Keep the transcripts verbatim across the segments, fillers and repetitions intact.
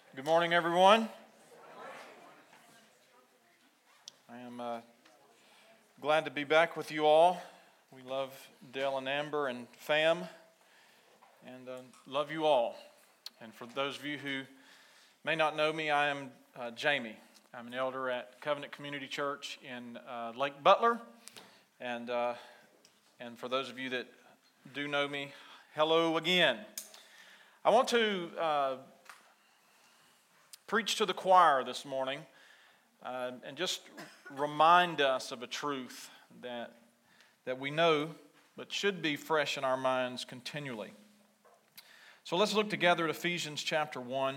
Good morning, everyone. I am uh, glad to be back with you all. We love Dale and Amber and fam, and uh, love you all. And for those of you who may not know me, I am uh, Jamie. I'm an elder at Covenant Community Church in uh, Lake Butler. And uh, and for those of you that do know me, hello again. I want to uh, preach to the choir this morning uh, and just remind us of a truth that that we know but should be fresh in our minds continually. So let's look together at Ephesians chapter one.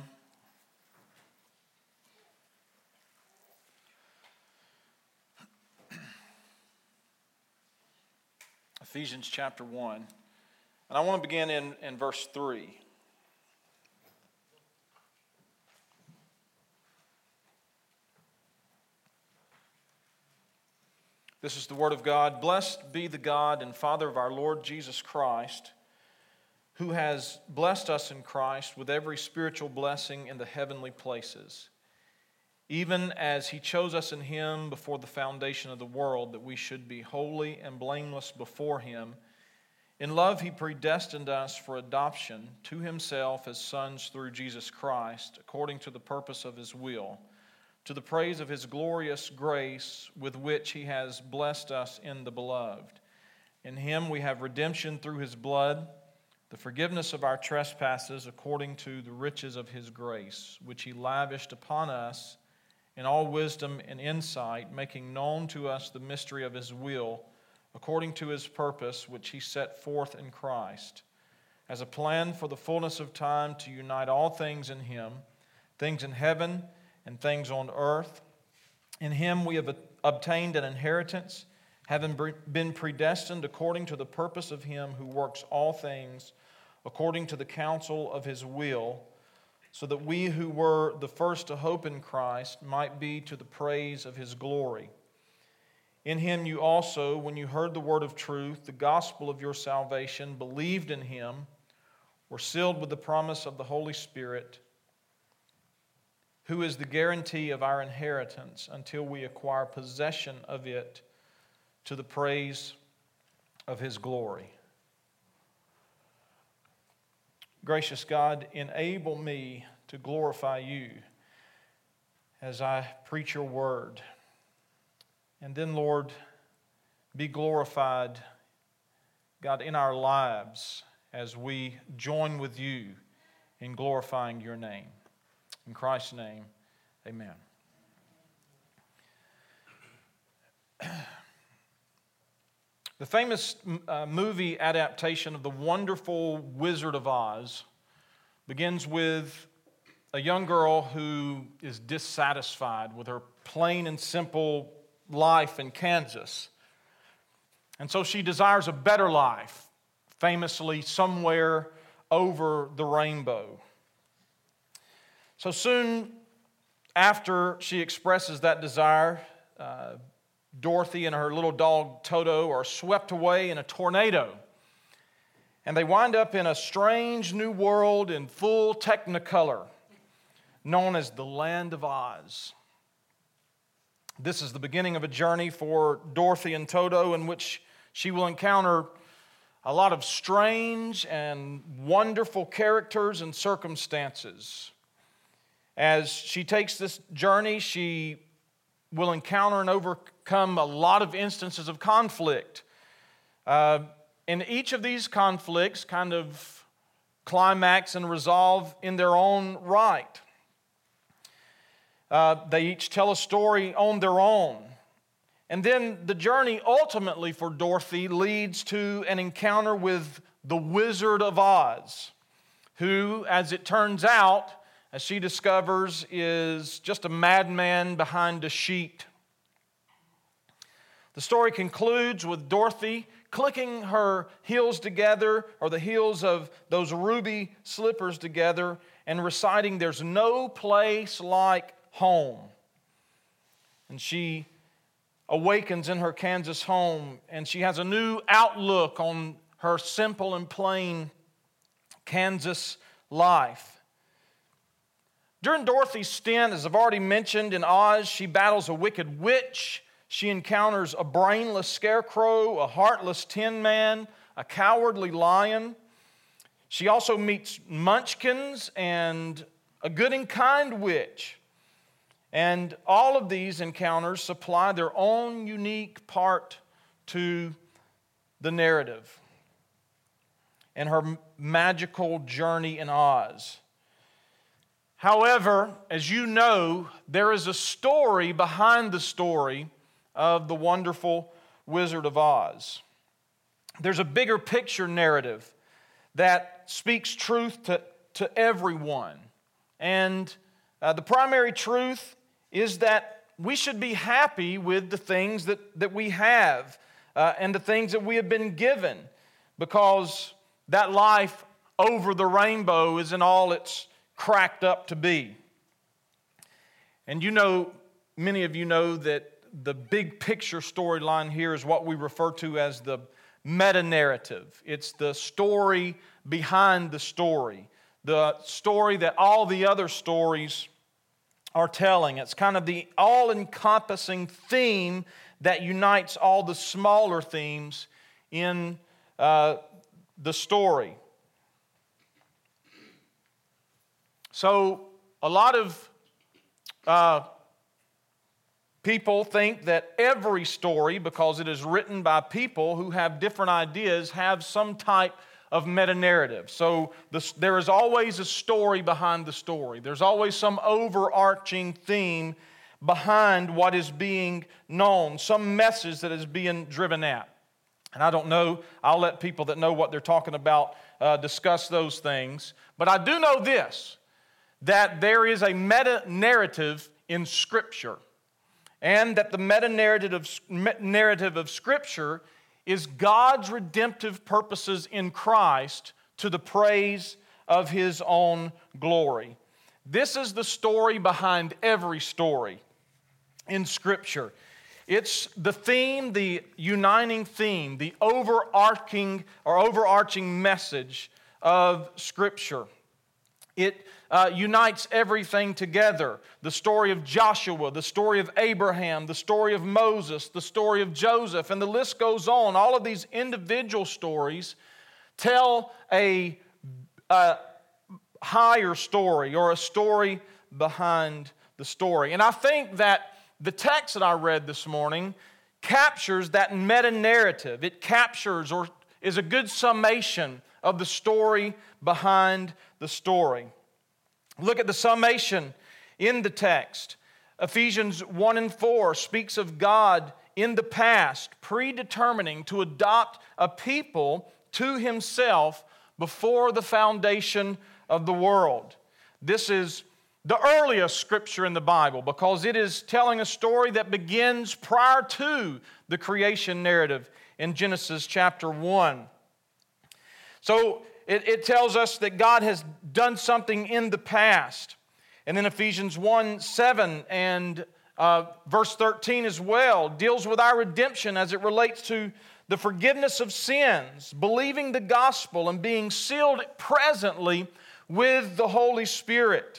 Ephesians chapter one. And I want to begin in, in verse three. This is the word of God. Blessed be the God and Father of our Lord Jesus Christ, who has blessed us in Christ with every spiritual blessing in the heavenly places, even as He chose us in Him before the foundation of the world, that we should be holy and blameless before Him. In love He predestined us for adoption to Himself as sons through Jesus Christ, according to the purpose of His will, to the praise of His glorious grace with which He has blessed us in the Beloved. In Him we have redemption through His blood, the forgiveness of our trespasses according to the riches of His grace, which He lavished upon us in all wisdom and insight, making known to us the mystery of His will, according to His purpose, which He set forth in Christ, as a plan for the fullness of time to unite all things in Him, things in heaven and things on earth. In Him we have obtained an inheritance, having been predestined according to the purpose of Him who works all things according to the counsel of His will, so that we who were the first to hope in Christ might be to the praise of His glory. In Him you also, when you heard the word of truth, the gospel of your salvation, believed in Him, were sealed with the promise of the Holy Spirit, who is the guarantee of our inheritance until we acquire possession of it to the praise of His glory. Gracious God, enable me to glorify You as I preach Your word. And then, Lord, be glorified, God, in our lives as we join with You in glorifying Your name. In Christ's name, amen. The famous uh, movie adaptation of The Wonderful Wizard of Oz begins with a young girl who is dissatisfied with her plain and simple life in Kansas. And so she desires a better life, famously somewhere over the rainbow. So soon after she expresses that desire, uh, Dorothy and her little dog Toto are swept away in a tornado. And they wind up in a strange new world in full technicolor, known as the Land of Oz. This is the beginning of a journey for Dorothy and Toto in which she will encounter a lot of strange and wonderful characters and circumstances. As she takes this journey, she will encounter and overcome a lot of instances of conflict. Uh, and each of these conflicts kind of climax and resolve in their own right. Uh, they each tell a story on their own. And then the journey ultimately for Dorothy leads to an encounter with the Wizard of Oz, who, as it turns out, as she discovers, is just a madman behind a sheet. The story concludes with Dorothy clicking her heels together, or the heels of those ruby slippers together, and reciting, "There's no place like home." And she awakens in her Kansas home, and she has a new outlook on her simple and plain Kansas life. During Dorothy's stint, as I've already mentioned, in Oz, she battles a wicked witch. She encounters a brainless scarecrow, a heartless tin man, a cowardly lion. She also meets munchkins and a good and kind witch. And all of these encounters supply their own unique part to the narrative and her magical journey in Oz. However, as you know, there is a story behind the story of the wonderful Wizard of Oz. There's a bigger picture narrative that speaks truth to, to everyone. And uh, the primary truth is that we should be happy with the things that, that we have uh, and the things that we have been given, because that life over the rainbow isn't all it's cracked up to be. And you know, many of you know that the big picture storyline here is what we refer to as the meta-narrative. It's the story behind the story, the story that all the other stories are telling. It's kind of the all-encompassing theme that unites all the smaller themes in uh, the story. So a lot of uh, people think that every story, because it is written by people who have different ideas, have some type of meta-narrative. So this, there is always a story behind the story. There's always some overarching theme behind what is being known, some message that is being driven at. And I don't know, I'll let people that know what they're talking about uh, discuss those things. But I do know this, that there is a meta-narrative in Scripture, and that the meta-narrative of, narrative of Scripture is God's redemptive purposes in Christ to the praise of His own glory. This is the story behind every story in Scripture. It's the theme, the uniting theme, the overarching or overarching message of Scripture. It uh, unites everything together. The story of Joshua, the story of Abraham, the story of Moses, the story of Joseph, and the list goes on. All of these individual stories tell a, a higher story or a story behind the story. And I think that the text that I read this morning captures that meta-narrative. It captures or is a good summation of the story behind the story. Look at the summation in the text. Ephesians one and four speaks of God in the past predetermining to adopt a people to Himself before the foundation of the world. This is the earliest scripture in the Bible because it is telling a story that begins prior to the creation narrative in Genesis chapter one. So it, it tells us that God has done something in the past. And then Ephesians one seven and uh, verse thirteen as well deals with our redemption as it relates to the forgiveness of sins, believing the gospel, and being sealed presently with the Holy Spirit.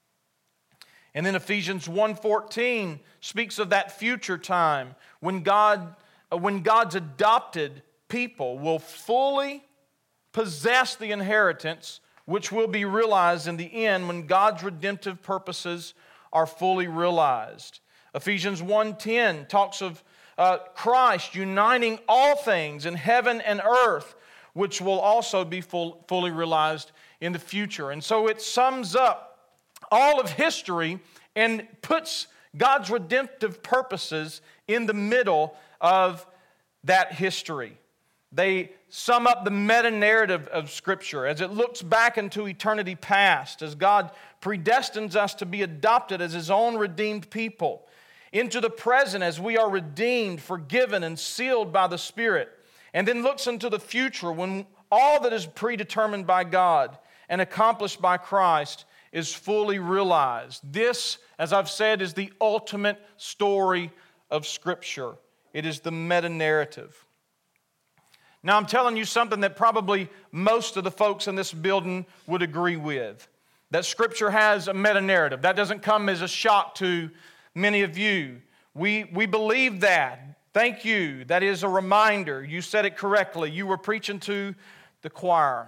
And then Ephesians one fourteen speaks of that future time when God, when God's adopted people will fully possess the inheritance which will be realized in the end when God's redemptive purposes are fully realized. Ephesians one ten talks of uh, Christ uniting all things in heaven and earth, which will also be full, fully realized in the future. And so it sums up all of history and puts God's redemptive purposes in the middle of that history. They sum up the meta-narrative of Scripture as it looks back into eternity past, as God predestines us to be adopted as His own redeemed people, into the present as we are redeemed, forgiven, and sealed by the Spirit, and then looks into the future when all that is predetermined by God and accomplished by Christ is fully realized. This, as I've said, is the ultimate story of Scripture. It is the meta-narrative. Now, I'm telling you something that probably most of the folks in this building would agree with. that Scripture has a meta-narrative. That doesn't come as a shock to many of you. We, we believe that. Thank you. That is a reminder. You said it correctly. You were preaching to the choir.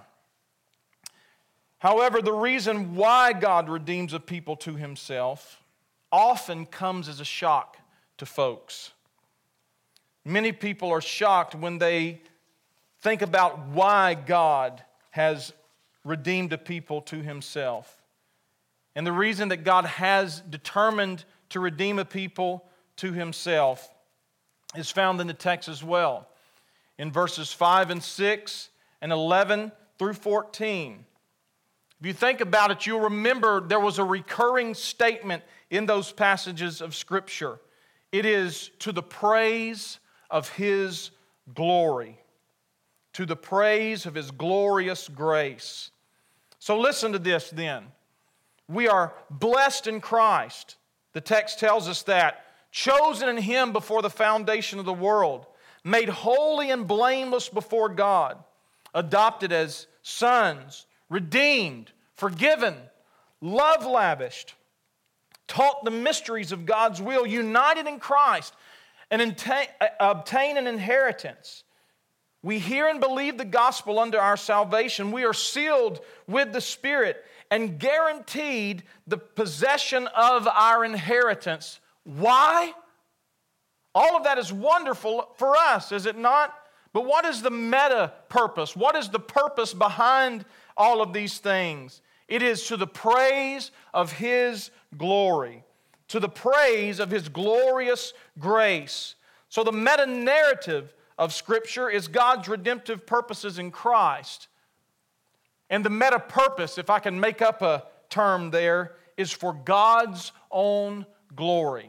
However, the reason why God redeems a people to Himself often comes as a shock to folks. Many people are shocked when they think about why God has redeemed a people to Himself. And the reason that God has determined to redeem a people to Himself is found in the text as well, in verses five and six and eleven through fourteen. If you think about it, you'll remember there was a recurring statement in those passages of Scripture. It is to the praise of His glory, to the praise of His glorious grace. So listen to this then. We are blessed in Christ. The text tells us that. Chosen in Him before the foundation of the world, made holy and blameless before God, adopted as sons, redeemed, forgiven, love lavished, taught the mysteries of God's will, united in Christ, and obtain an inheritance. We hear and believe the gospel unto our salvation. We are sealed with the Spirit and guaranteed the possession of our inheritance. Why? All of that is wonderful for us, is it not? But what is the meta purpose? What is the purpose behind all of these things? It is to the praise of His glory, to the praise of His glorious grace. So the meta-narrative of Scripture is God's redemptive purposes in Christ. And the meta-purpose, if I can make up a term there, is for God's own glory.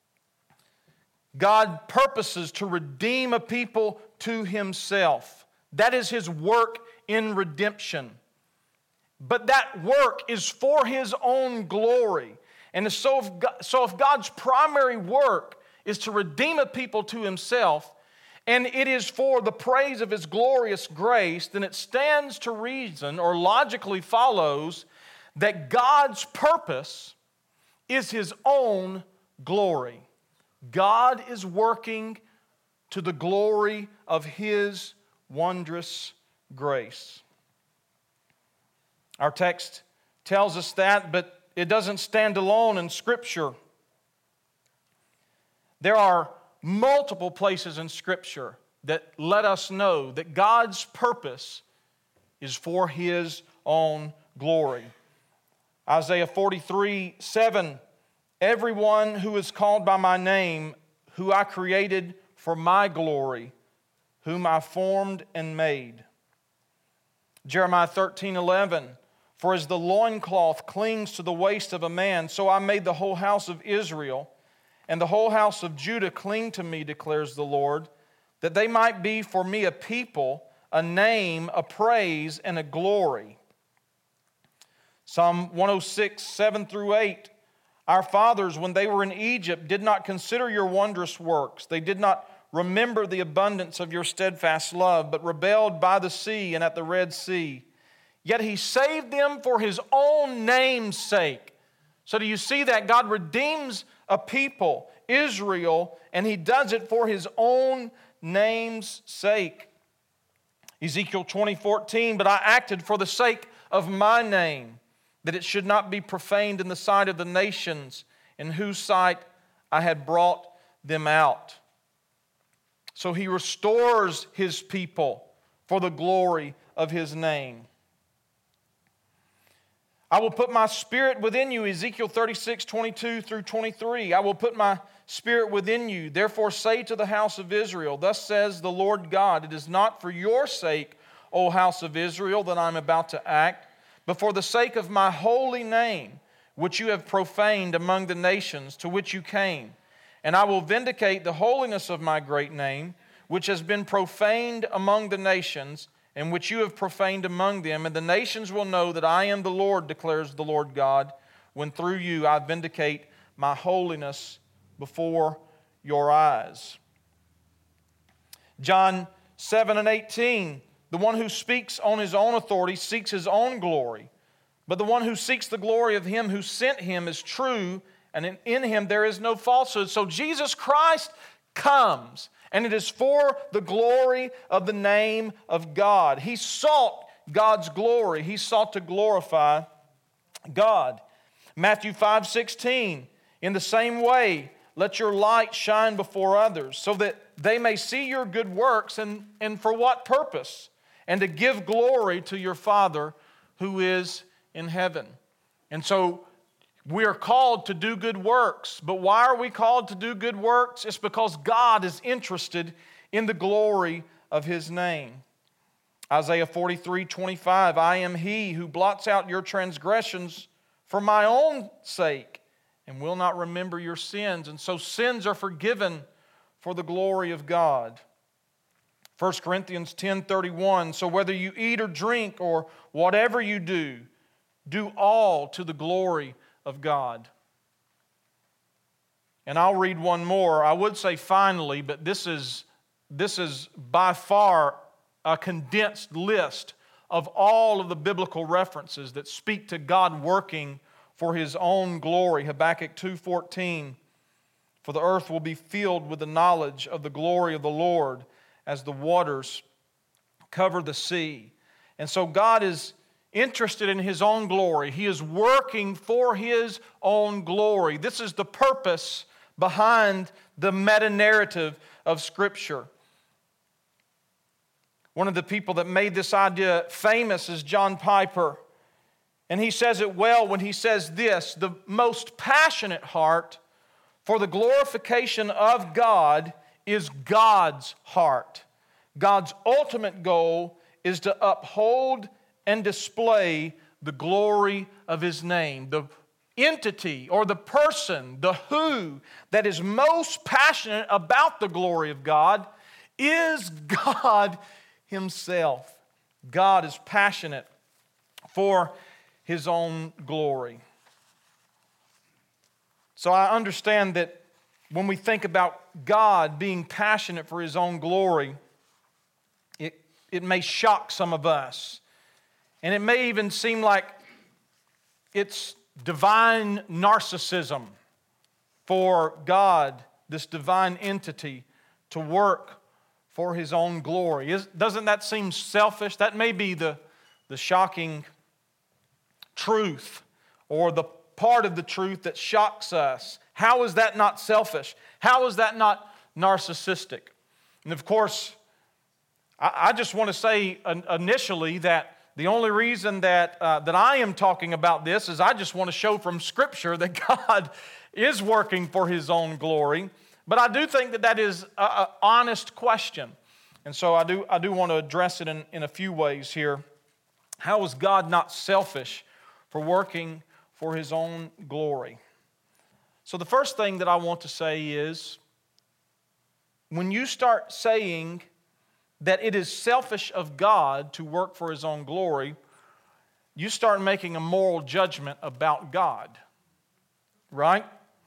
God purposes to redeem a people to Himself. That is His work in redemption. But that work is for His own glory. And so if, God, so if God's primary work is to redeem a people to Himself, and it is for the praise of His glorious grace, then it stands to reason, or logically follows, that God's purpose is His own glory. God is working to the glory of His wondrous grace. Our text tells us that, but it doesn't stand alone in Scripture. There are multiple places in Scripture that let us know that God's purpose is for His own glory. Isaiah forty-three seven, everyone who is called by my name, who I created for my glory, whom I formed and made. Jeremiah thirteen eleven, for as the loincloth clings to the waist of a man, so I made the whole house of Israel and the whole house of Judah cling to me, declares the Lord, that they might be for me a people, a name, a praise, and a glory. Psalm one oh six, seven through eight, our fathers, when they were in Egypt, did not consider your wondrous works. They did not remember the abundance of your steadfast love, but rebelled by the sea and at the Red Sea. Yet He saved them for His own name's sake. So do you see that? God redeems a people, Israel, and He does it for His own name's sake. Ezekiel twenty fourteen, but I acted for the sake of my name, that it should not be profaned in the sight of the nations, in whose sight I had brought them out. So He restores His people for the glory of His name. I will put my spirit within you, Ezekiel thirty-six, twenty-two through twenty-three. I will put my spirit within you. Therefore say to the house of Israel, thus says the Lord God, it is not for your sake, O house of Israel, that I am about to act, but for the sake of my holy name, which you have profaned among the nations to which you came. And I will vindicate the holiness of my great name, which has been profaned among the nations, and which you have profaned among them. And the nations will know that I am the Lord, declares the Lord God, when through you I vindicate my holiness before your eyes. John seven and eighteen, the one who speaks on his own authority seeks his own glory. But the one who seeks the glory of him who sent him is true, and in, in him there is no falsehood. So Jesus Christ comes, and it is for the glory of the name of God. He sought God's glory. He sought to glorify God. Matthew five sixteen, in the same way, let your light shine before others, so that they may see your good works, and, and for what purpose? And to give glory to your Father who is in heaven. And so we are called to do good works. But why are we called to do good works? It's because God is interested in the glory of His name. Isaiah forty-three twenty-five, I am He who blots out your transgressions for my own sake, and will not remember your sins. And so sins are forgiven for the glory of God. First Corinthians ten thirty-one, so whether you eat or drink or whatever you do, do all to the glory of God. And I'll read one more. I would say finally, but this is, this is by far a condensed list of all of the biblical references that speak to God working for His own glory. Habakkuk two fourteen, for the earth will be filled with the knowledge of the glory of the Lord as the waters cover the sea. And so God is interested in His own glory. He is working for His own glory. This is the purpose behind the meta-narrative of Scripture. One of the people that made this idea famous is John Piper. And he says it well when he says this, the most passionate heart for the glorification of God is God's heart. God's ultimate goal is to uphold and display the glory of His name. The entity or the person, the who, that is most passionate about the glory of God is God Himself. God is passionate for His own glory. So I understand that when we think about God being passionate for His own glory, it, it may shock some of us. And it may even seem like it's divine narcissism for God, this divine entity, to work for His own glory. Is, doesn't that seem selfish? That may be the, the shocking truth, or the part of the truth that shocks us. How is that not selfish? How is that not narcissistic? And of course, I, I just want to say initially that the only reason that, uh, that I am talking about this is I just want to show from Scripture that God is working for His own glory. But I do think that that is an honest question. And so I do, I do want to address it in, in a few ways here. How is God not selfish for working for His own glory? So the first thing that I want to say is, when you start saying that it is selfish of God to work for His own glory, you start making a moral judgment about God, right?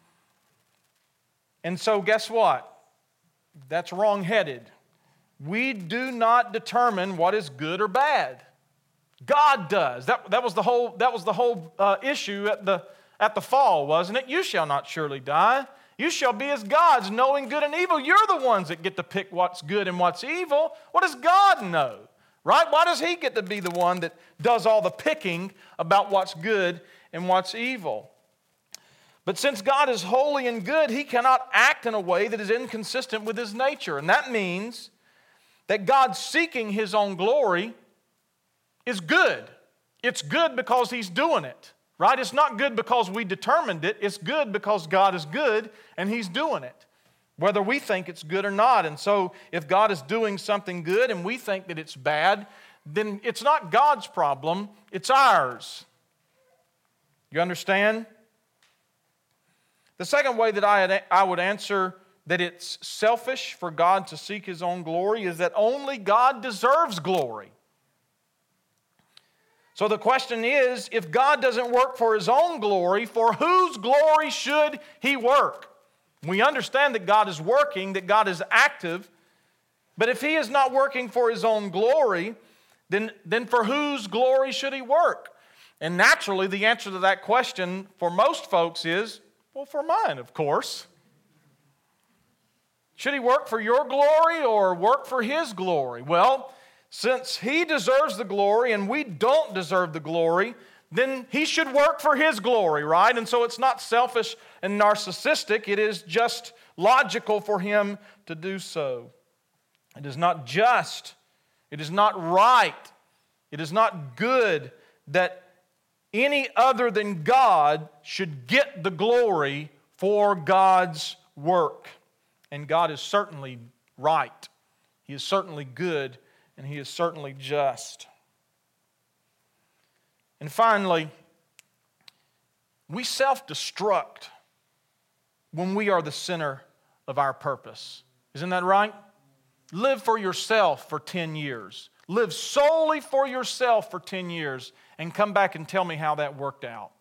And so guess what? That's wrong-headed. We do not determine what is good or bad. God does. That, that was the whole, that was the whole uh, issue at the, at the fall, wasn't it? You shall not surely die. You shall be as gods, knowing good and evil. You're the ones that get to pick what's good and what's evil. What does God know? Right? Why does He get to be the one that does all the picking about what's good and what's evil? But since God is holy and good, He cannot act in a way that is inconsistent with His nature. And that means that God seeking His own glory is good. It's good because He's doing it, right? It's not good because we determined it. It's good because God is good and He's doing it, whether we think it's good or not. And so if God is doing something good and we think that it's bad, then it's not God's problem, it's ours. You understand? The second way that I, I would answer that it's selfish for God to seek His own glory is that only God deserves glory. So the question is, if God doesn't work for His own glory, for whose glory should He work? We understand that God is working, that God is active, but if He is not working for His own glory, then, then for whose glory should He work? And naturally, the answer to that question for most folks is, well, for mine, of course. Should he work for your glory or work for his glory? Well, since he deserves the glory and we don't deserve the glory, then he should work for his glory, right? And so it's not selfish and narcissistic. It is just logical for him to do so. It is not just. It is not right. It is not good that any other than God should get the glory for God's work. And God is certainly right. He is certainly good, and He is certainly just. And finally, we self-destruct when we are the center of our purpose. Isn't that right? Live for yourself for ten years. Live solely for yourself for ten years and come back and tell me how that worked out.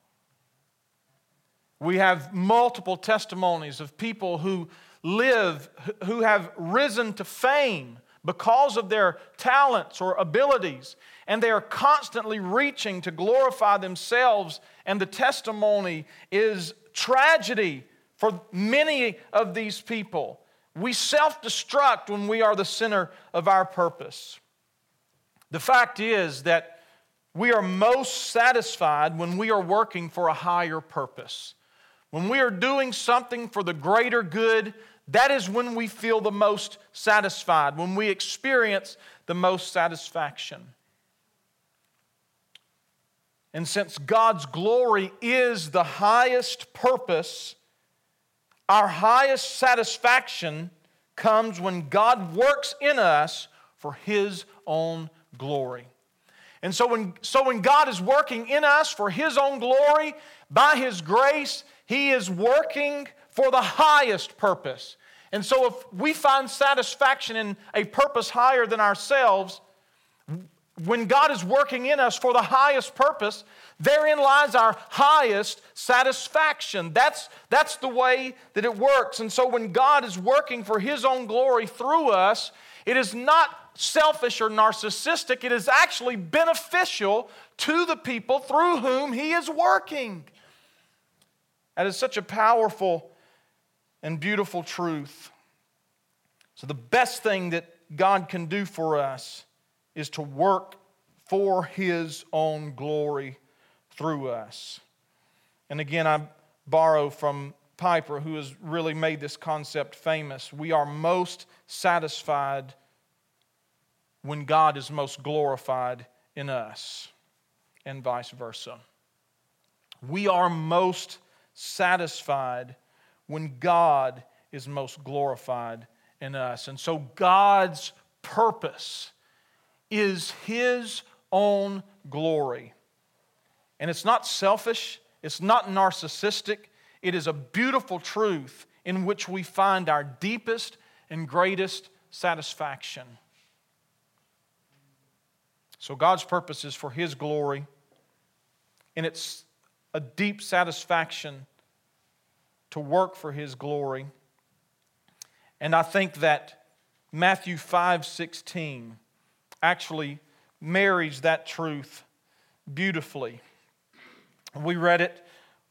We have multiple testimonies of people who live, who have risen to fame because of their talents or abilities, and they are constantly reaching to glorify themselves, and the testimony is tragedy for many of these people. We self-destruct when we are the center of our purpose. The fact is that we are most satisfied when we are working for a higher purpose. When we are doing something for the greater good, that is when we feel the most satisfied, when we experience the most satisfaction. And since God's glory is the highest purpose, our highest satisfaction comes when God works in us for His own glory. And so when, so when God is working in us for His own glory, by His grace, He is working for the highest purpose. And so if we find satisfaction in a purpose higher than ourselves, when God is working in us for the highest purpose, therein lies our highest satisfaction. That's, that's the way that it works. And so when God is working for His own glory through us, it is not selfish or narcissistic. It is actually beneficial to the people through whom He is working. That is such a powerful and beautiful truth. So the best thing that God can do for us is to work for His own glory through us. And again, I borrow from Piper, who has really made this concept famous. We are most satisfied when God is most glorified in us, and vice versa. We are most satisfied when God is most glorified in us. And so God's purpose is His own glory. And it's not selfish, it's not narcissistic, it is a beautiful truth in which we find our deepest and greatest satisfaction. So God's purpose is for His glory, and it's a deep satisfaction to work for His glory. And I think that Matthew five sixteen actually marries that truth beautifully. We read it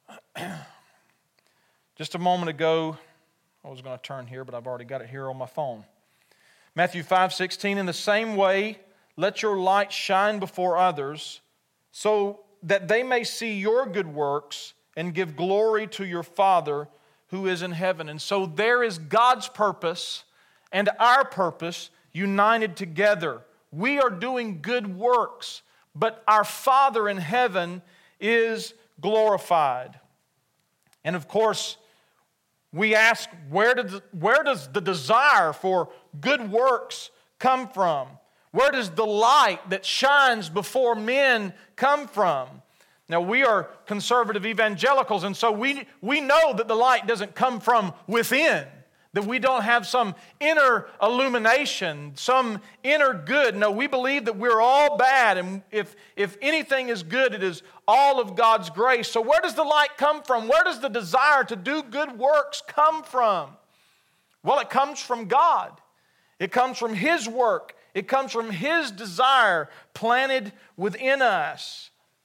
just a moment ago. I was going to turn here, but I've already got it here on my phone. Matthew five sixteen, in the same way, let your light shine before others, so that they may see your good works and give glory to your Father who is in heaven. And so there is God's purpose and our purpose united together. We are doing good works, but our Father in heaven is glorified. And of course, we ask, where does, where does the desire for good works come from? Where does the light that shines before men come from? Now, we are conservative evangelicals, and so we, we know that the light doesn't come from within, that we don't have some inner illumination, some inner good. No, we believe that we're all bad, and if, if anything is good, it is all of God's grace. So where does the light come from? Where does the desire to do good works come from? Well, it comes from God. It comes from His work. It comes from His desire planted within us.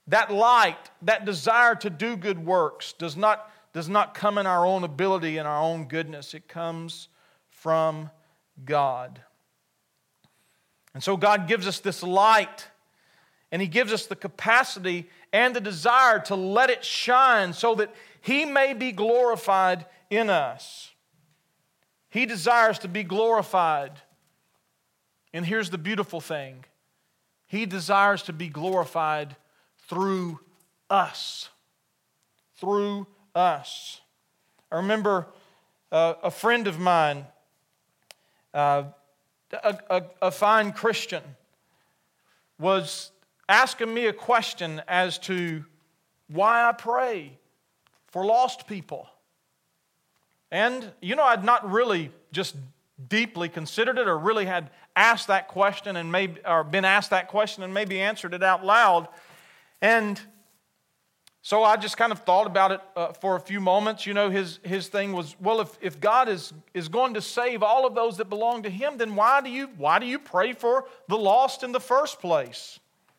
that light, that desire to do good works does not, does not come in our own ability and our own goodness. It comes from God. And so God gives us this light, and He gives us the capacity and the desire to let it shine so that He may be glorified in us. He desires to be glorified. And here's the beautiful thing. He desires to be glorified through us. Through us. I remember uh, a friend of mine, uh, a, a, a fine Christian, was asking me a question as to why I pray for lost people. And, you know, I'd not really just deeply considered it or really had asked that question and maybe, or been asked that question and maybe answered it out loud. And so I just kind of thought about it uh, for a few moments. You know, his, his thing was, well, if, if God is, is going to save all of those that belong to Him, then why do you, why do you pray for the lost in the first place?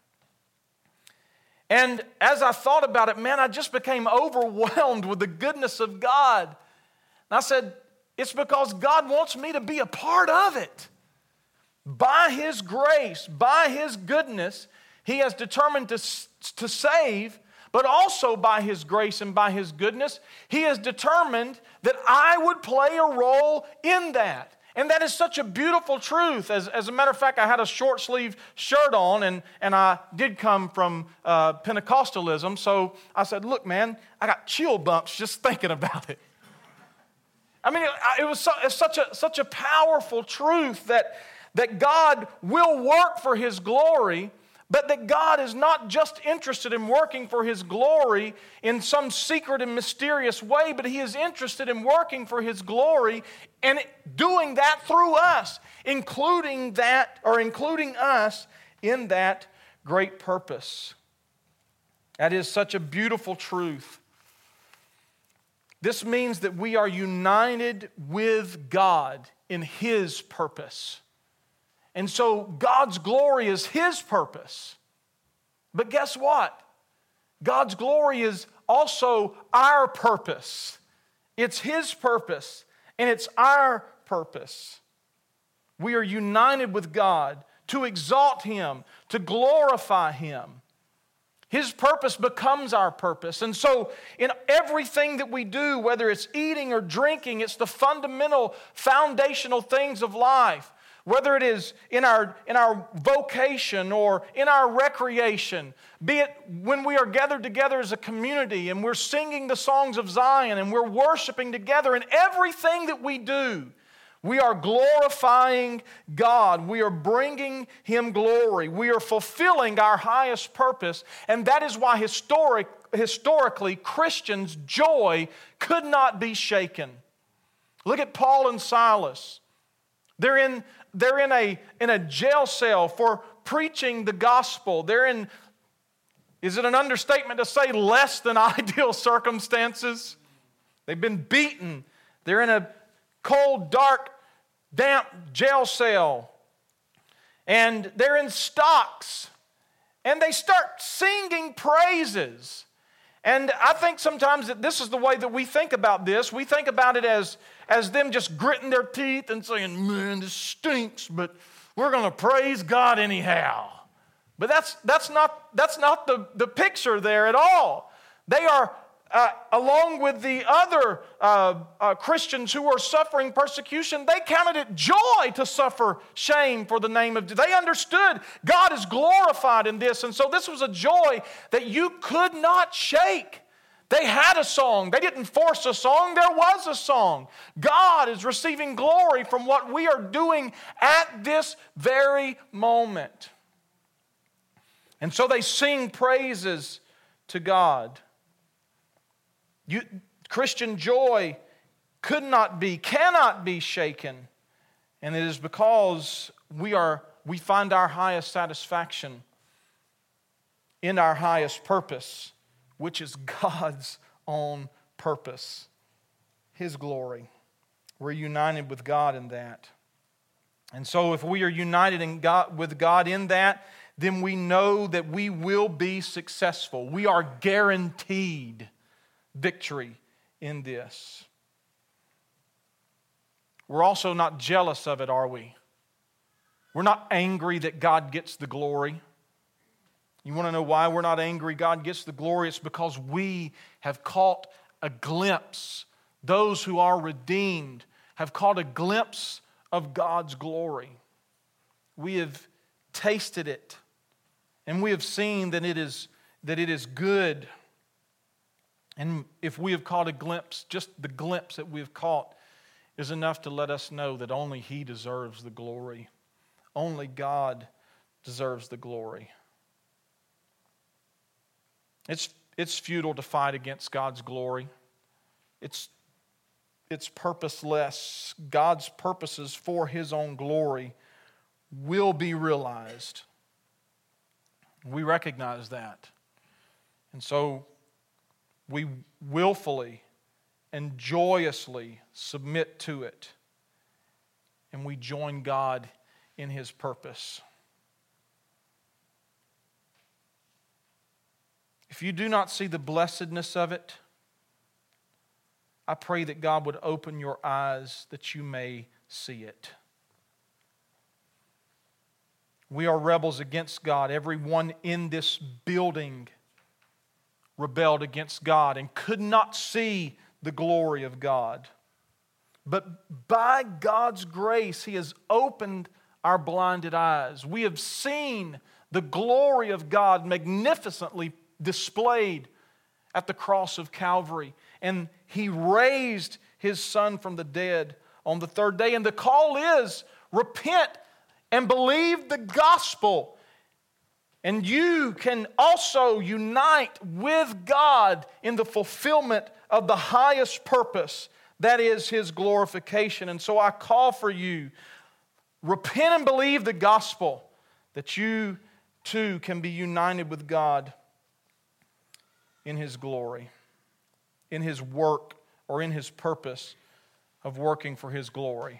And as I thought about it, man, I just became overwhelmed with the goodness of God. And I said, it's because God wants me to be a part of it. By His grace, by His goodness, He has determined to, to save, but also by His grace and by His goodness, He has determined that I would play a role in that. And that is such a beautiful truth. As, as a matter of fact, I had a short sleeve shirt on, and, and I did come from uh, Pentecostalism, so I said, look, man, I got chill bumps just thinking about it. I mean, it, it was so, it's such a, such a powerful truth that, that God will work for His glory, but that God is not just interested in working for His glory in some secret and mysterious way, but He is interested in working for His glory and doing that through us, including that, or including us in that great purpose. That is such a beautiful truth. This means that we are united with God in His purpose. And so God's glory is His purpose. But guess what? God's glory is also our purpose. It's His purpose, and it's our purpose. We are united with God to exalt Him, to glorify Him. His purpose becomes our purpose. And so in everything that we do, whether it's eating or drinking, it's the fundamental, foundational things of life. Whether it is in our, in our vocation or in our recreation, be it when we are gathered together as a community and we're singing the songs of Zion and we're worshiping together, in everything that we do, we are glorifying God. We are bringing Him glory. We are fulfilling our highest purpose, and that is why historic, historically Christians' joy could not be shaken. Look at Paul and Silas. They're in They're in a, in a jail cell for preaching the gospel. They're in, is it an understatement to say, less than ideal circumstances? They've been beaten. They're in a cold, dark, damp jail cell. And they're in stocks. And they start singing praises. And I think sometimes that this is the way that we think about this. We think about it as, as them just gritting their teeth and saying, man, this stinks, but we're going to praise God anyhow. But that's, that's not, that's not the, the picture there at all. They are, uh, along with the other uh, uh, Christians who are suffering persecution, they counted it joy to suffer shame for the name of, they understood God is glorified in this. And so this was a joy that you could not shake. They had a song. They didn't force a song. There was a song. God is receiving glory from what we are doing at this very moment. And so they sing praises to God. You, Christian joy could not be, cannot be shaken. And it is because we are, we find our highest satisfaction in our highest purpose, which is God's own purpose, His glory. We're united with God in that. And so if we are united in God, with God in that, then we know that we will be successful. We are guaranteed victory in this. We're also not jealous of it, are we? We're not angry that God gets the glory. You want to know why we're not angry God gets the glory? It's because we have caught a glimpse. Those who are redeemed have caught a glimpse of God's glory. We have tasted it, and we have seen that it is, that it is good. And if we have caught a glimpse, just the glimpse that we have caught is enough to let us know that only He deserves the glory. Only God deserves the glory. It's, it's futile to fight against God's glory. It's, it's purposeless. God's purposes for His own glory will be realized. We recognize that. And so we willfully and joyously submit to it. And we join God in His purpose. If you do not see the blessedness of it, I pray that God would open your eyes that you may see it. We are rebels against God. Everyone in this building rebelled against God and could not see the glory of God. But by God's grace, He has opened our blinded eyes. We have seen the glory of God magnificently displayed at the cross of Calvary. And He raised His Son from the dead on the third day. And the call is, repent and believe the gospel. And you can also unite with God in the fulfillment of the highest purpose, that is His glorification. And so I call for you, repent and believe the gospel, that you too can be united with God in His glory, in His work, or in His purpose of working for His glory.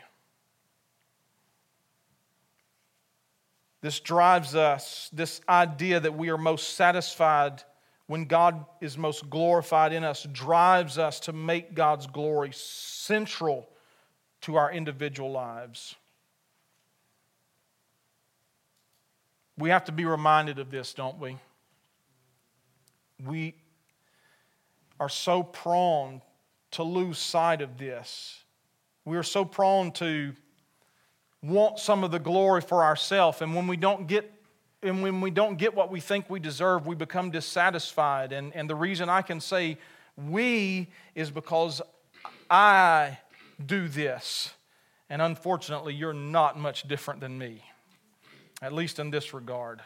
This drives us, this idea that we are most satisfied when God is most glorified in us, drives us to make God's glory central to our individual lives. We have to be reminded of this, don't we? We are so prone to lose sight of this. We are so prone to want some of the glory for ourselves, and when we don't get and when we don't get what we think we deserve, we become dissatisfied. And, and the reason I can say we is because I do this. And unfortunately, you're not much different than me, at least in this regard.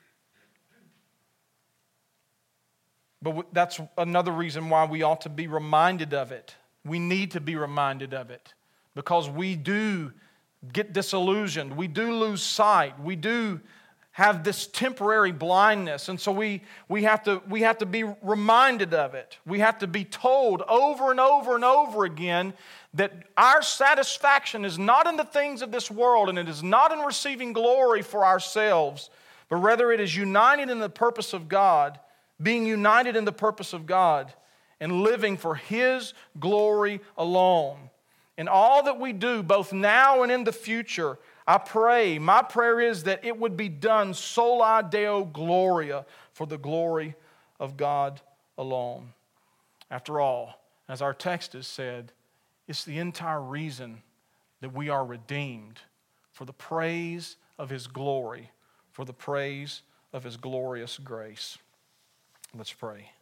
But that's another reason why we ought to be reminded of it. We need to be reminded of it because we do get disillusioned. We do lose sight. We do have this temporary blindness. And so we, we, have to, we have to be reminded of it. We have to be told over and over and over again that our satisfaction is not in the things of this world, and it is not in receiving glory for ourselves, but rather it is united in the purpose of God, being united in the purpose of God, and living for His glory alone. In all that we do, both now and in the future, I pray, my prayer is that it would be done soli Deo Gloria, for the glory of God alone. After all, as our text has said, it's the entire reason that we are redeemed, for the praise of His glory, for the praise of His glorious grace. Let's pray.